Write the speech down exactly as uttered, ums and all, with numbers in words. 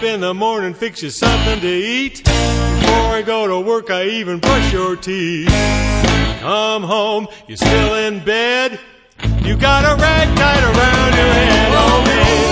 in the morning, fix you something to eat. Before I go to work, I even brush your teeth. Come home, you're still in bed. You got a rag tied around your head, oh man.